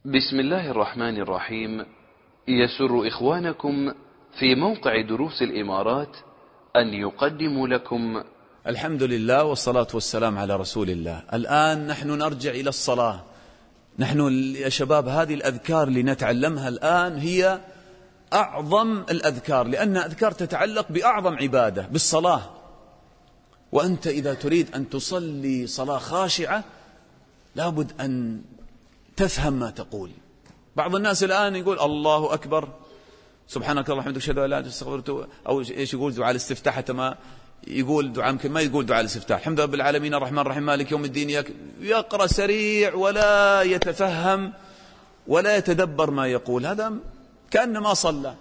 بسم الله الرحمن الرحيم. يسر إخوانكم في موقع دروس الإمارات أن يقدموا لكم الحمد لله والصلاة والسلام على رسول الله. الآن نحن نرجع إلى الصلاة. نحن يا شباب هذه الأذكار اللي نتعلمها الآن هي أعظم الأذكار، لأن أذكار تتعلق بأعظم عبادة بالصلاة. وأنت إذا تريد أن تصلي صلاة خاشعة لابد أن تفهم ما تقول. بعض الناس الآن يقول الله أكبر سبحانك اللهم وبحمدك أشهد أن لا إله إلا أنت أستغفرك، أو إيش يقول دعاء الاستفتاح، حتى ما يقول دعاء يمكن ما يقول دعاء الاستفتاح الحمد لله رب العالمين الرحمن الرحيم مالك يوم الدين، يقرأ سريع ولا يتفهم ولا يتدبر ما يقول، هذا كأنما صلى.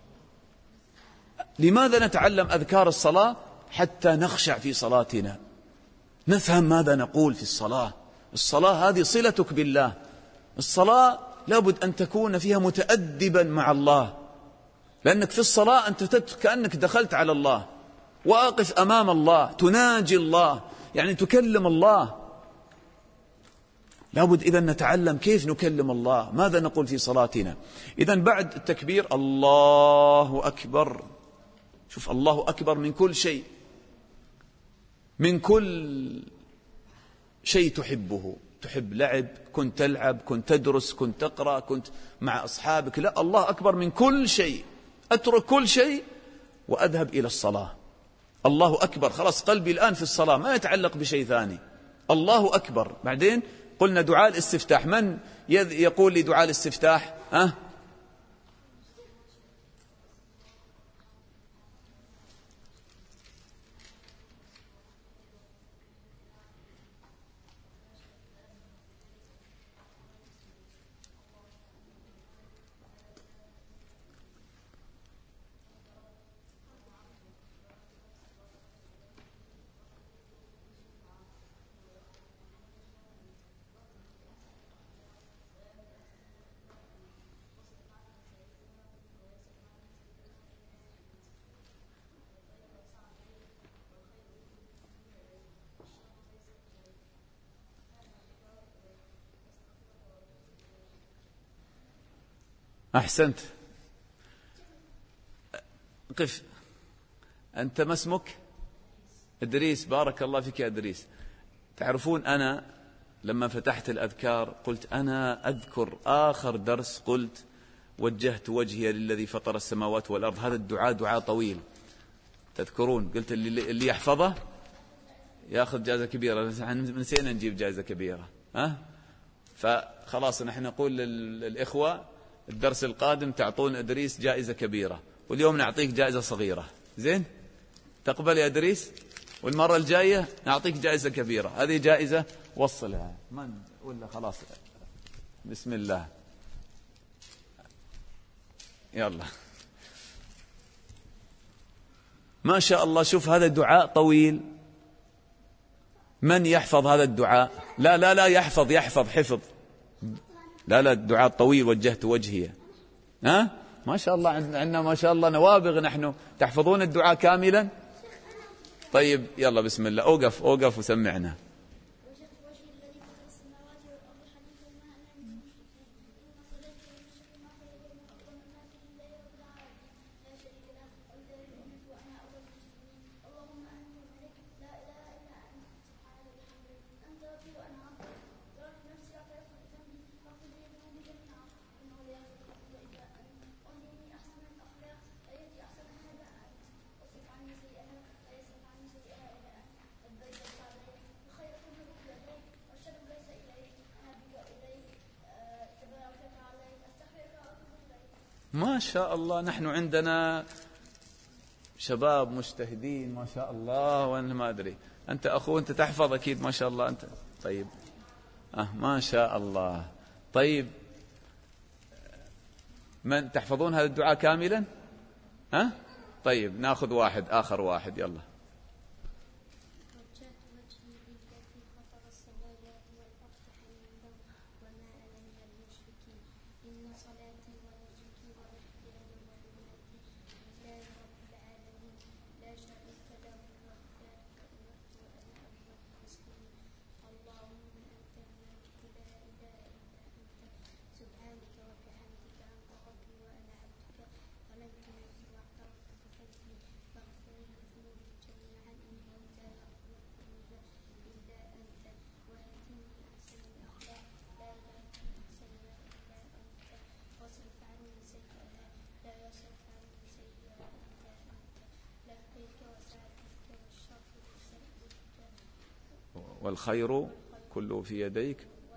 لماذا نتعلم أذكار الصلاة؟ حتى نخشع في صلاتنا، نفهم ماذا نقول في الصلاة. الصلاة هذه صلتك بالله. الصلاة لابد أن تكون فيها متأدبا مع الله، لأنك في الصلاة أنت كأنك دخلت على الله، واقف أمام الله تناجي الله، يعني تكلم الله. لابد إذا نتعلم كيف نكلم الله، ماذا نقول في صلاتنا. إذا بعد التكبير الله أكبر. شوف، الله أكبر من كل شيء، من كل شيء تحبه. تحب لعب، كنت تلعب، كنت تدرس، كنت تقرأ، كنت مع أصحابك، لا، الله أكبر من كل شيء. أترك كل شيء وأذهب إلى الصلاة. الله أكبر، خلاص قلبي الآن في الصلاة، ما يتعلق بشيء ثاني. الله أكبر. بعدين قلنا دعاء الاستفتاح. من يقول لي دعاء الاستفتاح؟ أحسنت. قف. أنت ما اسمك؟ إدريس. بارك الله فيك يا إدريس. تعرفون أنا لما فتحت الأذكار قلت أنا أذكر آخر درس قلت وجهت وجهي للذي فطر السماوات والأرض. هذا الدعاء دعاء طويل تذكرون، قلت اللي يحفظه يأخذ جائزة كبيرة. نسينا نجيب جائزة كبيرة، فخلاص نحن نقول للإخوة الدرس القادم تعطون إدريس جائزة كبيرة، واليوم نعطيك جائزة صغيرة. زين؟ تقبل يا إدريس؟ والمرة الجاية نعطيك جائزة كبيرة. هذه جائزة وصلها من ولا خلاص. بسم الله، يلا. ما شاء الله. شوف هذا دعاء طويل. من يحفظ هذا الدعاء؟ لا لا لا، يحفظ حفظ. لا لا، الدعاء طويل. وجهت وجهي. ما شاء الله، عندنا ما شاء الله نوابغ نحن. تحفظون الدعاء كاملا؟ طيب يلا بسم الله. أوقف وسمعنا. ما شاء الله، نحن عندنا شباب مجتهدين ما شاء الله. وأنا ما أدري، أنت أخو أنت تحفظ أكيد ما شاء الله أنت. طيب ما شاء الله. طيب من تحفظون هذا الدعاء كاملا؟ طيب ناخذ واحد آخر واحد، يلا. والخير كله في يديك.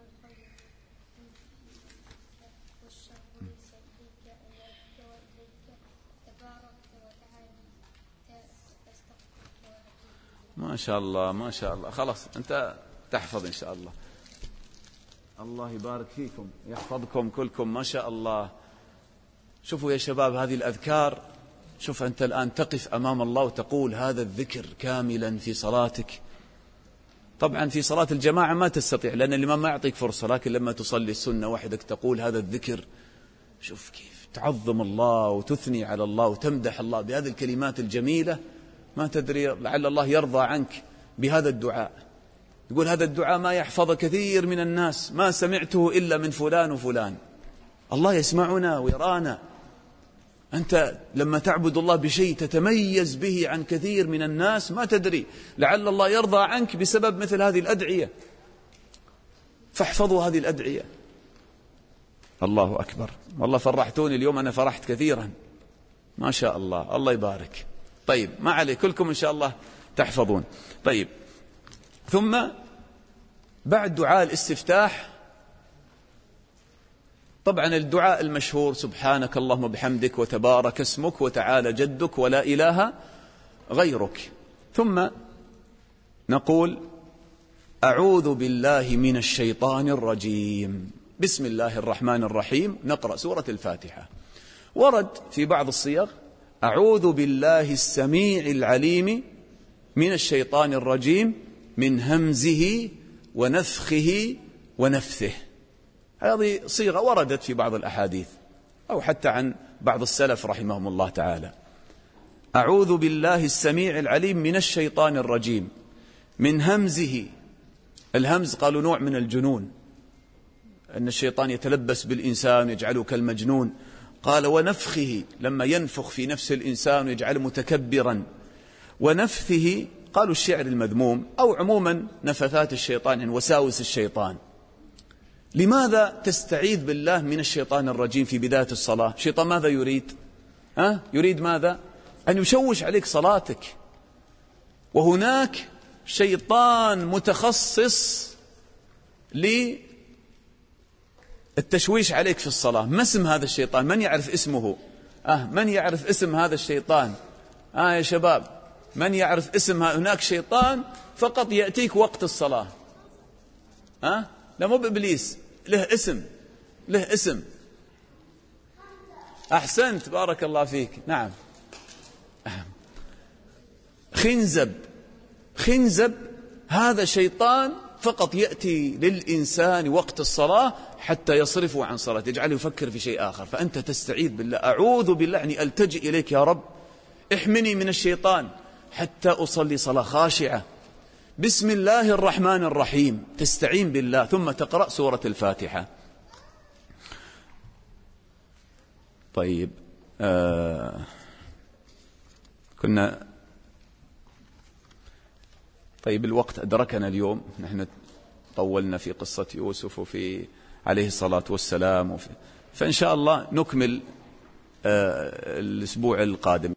ما شاء الله ما شاء الله، خلاص أنت تحفظ إن شاء الله. الله يبارك فيكم، يحفظكم كلكم ما شاء الله. شوفوا يا شباب هذه الأذكار، شوف أنت الآن تقف أمام الله وتقول هذا الذكر كاملا في صلاتك. طبعا في صلاة الجماعة ما تستطيع لأن الإمام ما يعطيك فرصة، لكن لما تصلي السنة وحدك تقول هذا الذكر. شوف كيف تعظم الله وتثني على الله وتمدح الله بهذه الكلمات الجميلة. ما تدري لعل الله يرضى عنك بهذا الدعاء. يقول هذا الدعاء ما يحفظ كثير من الناس، ما سمعته إلا من فلان وفلان. الله يسمعنا ويرانا. أنت لما تعبد الله بشيء تتميز به عن كثير من الناس ما تدري، لعل الله يرضى عنك بسبب مثل هذه الأدعية. فاحفظوا هذه الأدعية. الله أكبر، والله فرحتوني اليوم، أنا فرحت كثيرا ما شاء الله. الله يبارك. طيب ما عليه، كلكم إن شاء الله تحفظون. طيب ثم بعد دعاء الاستفتاح طبعا الدعاء المشهور سبحانك اللهم بحمدك وتبارك اسمك وتعالى جدك ولا إله غيرك. ثم نقول أعوذ بالله من الشيطان الرجيم، بسم الله الرحمن الرحيم، نقرأ سورة الفاتحة. ورد في بعض الصيغ أعوذ بالله السميع العليم من الشيطان الرجيم من همزه ونفخه ونفثه. هذه صيغة وردت في بعض الأحاديث أو حتى عن بعض السلف رحمهم الله تعالى. أعوذ بالله السميع العليم من الشيطان الرجيم من همزه. الهمز قالوا نوع من الجنون، أن الشيطان يتلبس بالإنسان يجعله كالمجنون. قال ونفخه لما ينفخ في نفس الإنسان ويجعله متكبرا. ونفثه قالوا الشعر المذموم أو عموما نفثات الشيطان يعني وساوس الشيطان. لماذا تستعيذ بالله من الشيطان الرجيم في بداية الصلاة؟ الشيطان ماذا يريد؟ يريد ماذا؟ أن يشوش عليك صلاتك. وهناك شيطان متخصص للتشويش عليك في الصلاة. ما اسم هذا الشيطان؟ من يعرف اسمه؟ من يعرف اسم هذا الشيطان؟ يا شباب من يعرف اسم هناك شيطان فقط يأتيك وقت الصلاة. لا مو بإبليس، له اسم، له اسم. أحسنت بارك الله فيك. نعم خنزب. خنزب هذا شيطان فقط يأتي للإنسان وقت الصلاة حتى يصرفه عن صلاة، يجعله يفكر في شيء آخر. فأنت تستعيذ بالله، أعوذ بالله يعني ألتجئ إليك يا رب احمني من الشيطان حتى أصلي صلاة خاشعة. بسم الله الرحمن الرحيم، تستعين بالله ثم تقرأ سورة الفاتحة. طيب طيب الوقت أدركنا اليوم، نحن طولنا في قصة يوسف وفي عليه الصلاة والسلام فإن شاء الله نكمل الأسبوع القادم.